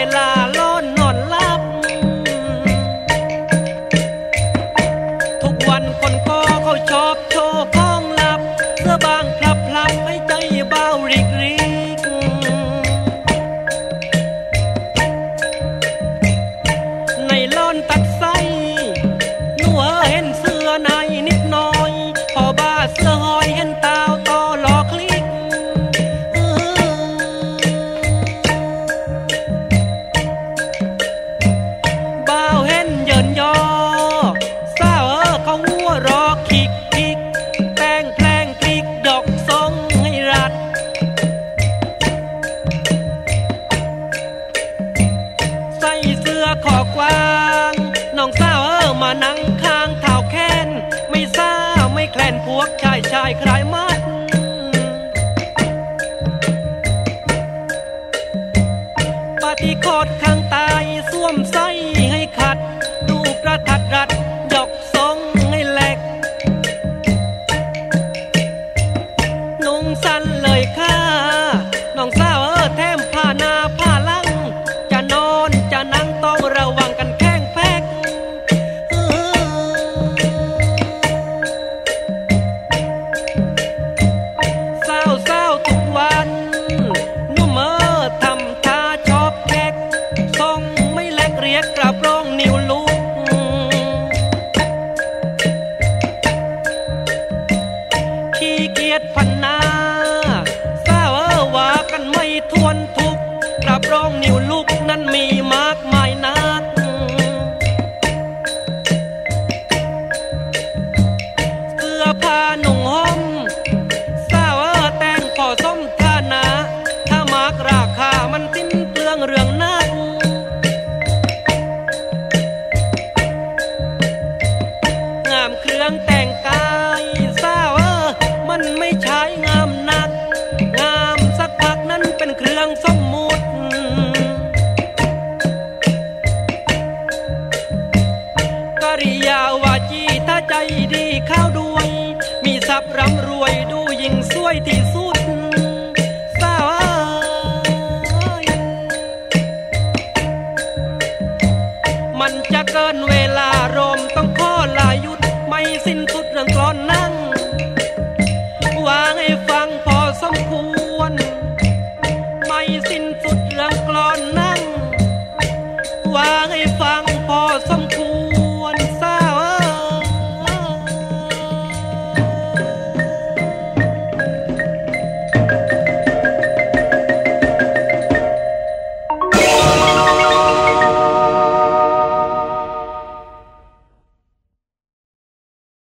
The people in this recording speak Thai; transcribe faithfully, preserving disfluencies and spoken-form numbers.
ลาล้อนนอนหลับทุกวันคนก็เขาชอบโชว์ของลับเสื้อบางพลับพลับให้ใจเบาริกริกในล้อนตัดไส้หนูเห็นเสื้อในนิดหน่อยพอบ้าเสื้อหอยเห็นตาวต่อหลอกคลิกบ่าวเห็นเยินยอสาวเออเขาหัวรอคิกคิกแป้งแพลงคลิกดอกทรงให้รัดใส่เสื้อขอกว้างน้องสาวเออมานั่งข้างเท้าแค้นไม่ซ่าไม่แคลนพวกชายชายคลายมัดปฏิโคตข้างตายสวมไส้ให้ขัดดูกระทัดรัดดอกทรงให้แหลกนุ่งสั้นเลยค่ะน้องสาวเออแถมผ้าหน้าผ้าหลังจะนอนจะนั่งต้องระวังกันแข้งแพกเศร้าเศร้าทุกวันนุ่มเออทำท่าชอบแขกทรงไม่แลกเรียกกระโปรงนิ้วลูกขี้เกียจพันนาสาวเออว่ากันไม่ทวนทุกกระโปรงนิ้วลูกนั้นมีมากมายนักเสื้อผ้าหนุ่งห่มสาวเออแต่งพอสมฐานะถ้ามากราคามันสิ้นเปลืองเรื่องนักงามเครื่องแต่งกายสาวเออมันไม่ใช่งามนักงามสักพักนั้นเป็นเครื่องสมมุติกริยาวาจีถ้าใจดีเข้าด้วยมีทรัพย์ร่ำรวยดูยิ่งสวยที่สุดสาวเอ้ยมันจะเกินเว